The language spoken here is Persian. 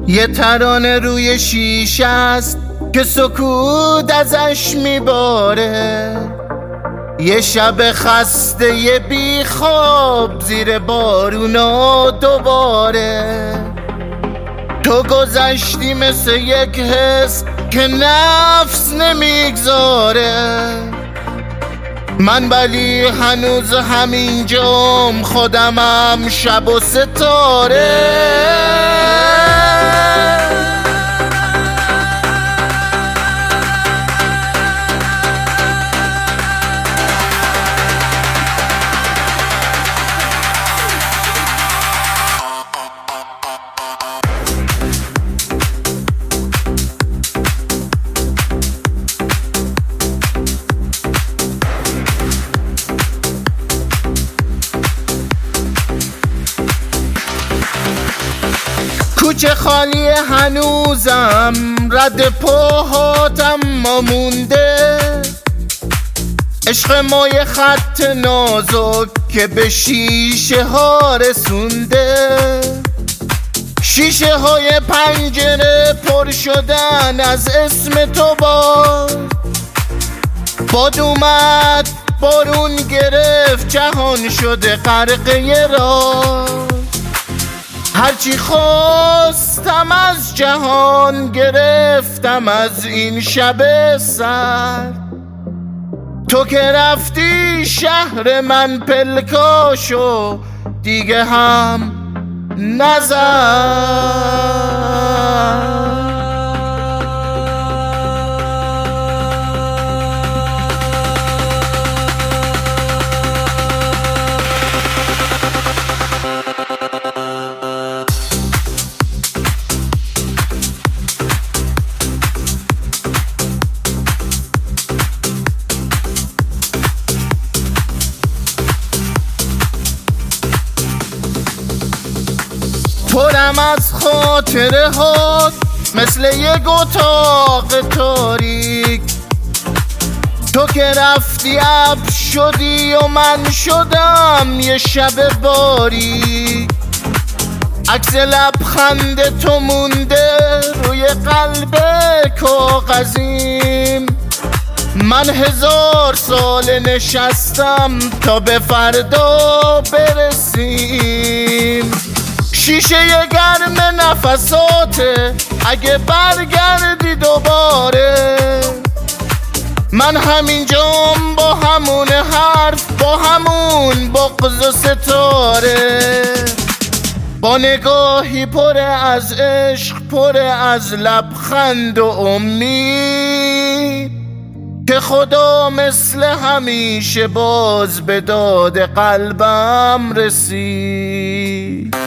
یه ترانه روی شیشه است که سکوت ازش میباره، یه شب خسته یه بی خواب زیر بارونا دوباره. تو گذشتی مثل یک حس که نفس نمیگذاره، من ولی هنوز همینجام، خودمم شب و ستاره. کوچه خالی هنوزم، رد پاهاتم ما مونده، عشق ما یه خط نازک که به شیشه ها رسونده. شیشه های پنجره پر شدن از اسم تو، باد اومد بارون گرفت، جهان شده غرقه راه. هرچی خواستم از جهان گرفتم از این شب سر، تو که رفتی شهر من پلکاشو دیگه هم نزد. پرم از خاطره هات مثل یک اتاق تاریک، تو که رفتی ابر شدی و من شدم یه شب باریک. عکس لبخند تو مونده روی قلب کاغذیم، من 1000 سال نشستم تا به فردا برسیم. شیشه گرم نفساته اگه برگردی دوباره، من همینجام با همون حرف، با همون بغض و ستاره، با نگاهی پر از عشق، پر از لبخند و امید، که خدا مثل همیشه باز به داد قلبم رسید.